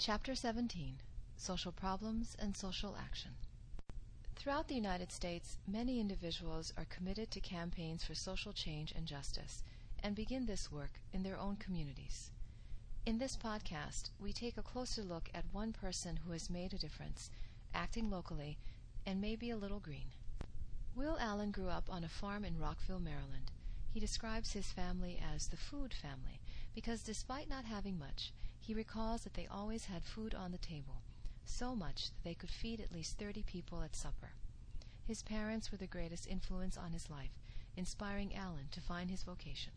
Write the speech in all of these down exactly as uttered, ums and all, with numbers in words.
Chapter seventeen. Social Problems and Social Action. Throughout the United States, many individuals are committed to campaigns for social change and justice, and begin this work in their own communities. In this podcast, we take a closer look at one person who has made a difference, acting locally, and maybe a little green. Will Allen grew up on a farm in Rockville, Maryland. He describes his family as the food family because despite not having much, he recalls that they always had food on the table, so much that they could feed at least thirty people at supper. His parents were the greatest influence on his life, inspiring Allen to find his vocation.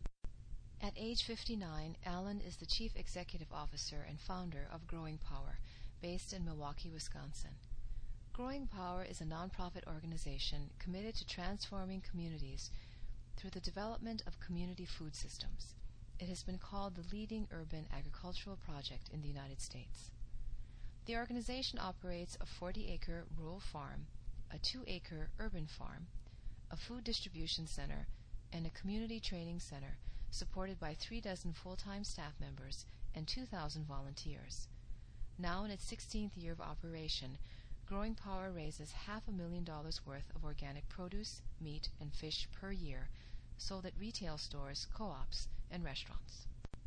At age fifty-nine, Allen is the Chief Executive Officer and founder of Growing Power, based in Milwaukee, Wisconsin. Growing Power is a nonprofit organization committed to transforming communities through the development of community food systems. It has been called the leading urban agricultural project in the United States. The organization operates a forty-acre rural farm, a two-acre urban farm, a food distribution center, and a community training center supported by three dozen full-time staff members and two thousand volunteers. Now in its sixteenth year of operation, Growing Power raises half a million dollars worth of organic produce, meat, and fish per year, sold at retail stores, co-ops, and restaurants.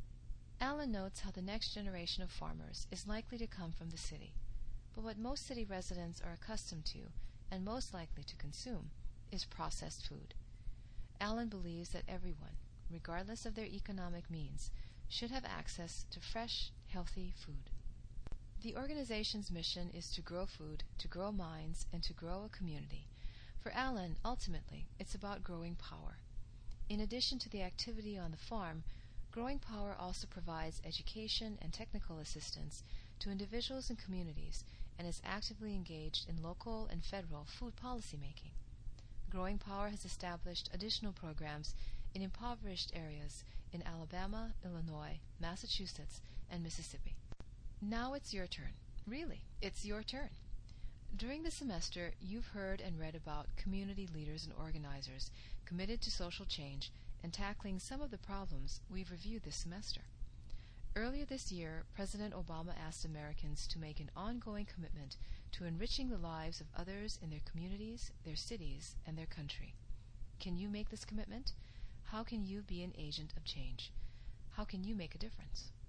Allen notes how the next generation of farmers is likely to come from the city, but what most city residents are accustomed to, and most likely to consume, is processed food. Allen believes that everyone, regardless of their economic means, should have access to fresh, healthy food. The organization's mission is to grow food, to grow minds, and to grow a community. For Allen, ultimately, it's about growing power. In addition to the activity on the farm, Growing Power also provides education and technical assistance to individuals and communities and is actively engaged in local and federal food policy making. Growing Power has established additional programs in impoverished areas in Alabama, Illinois, Massachusetts, and Mississippi. Now it's your turn. Really, it's your turn. During the semester, you've heard and read about community leaders and organizers committed to social change and tackling some of the problems we've reviewed this semester. Earlier this year, President Obama asked Americans to make an ongoing commitment to enriching the lives of others in their communities, their cities, and their country. Can you make this commitment? How can you be an agent of change? How can you make a difference?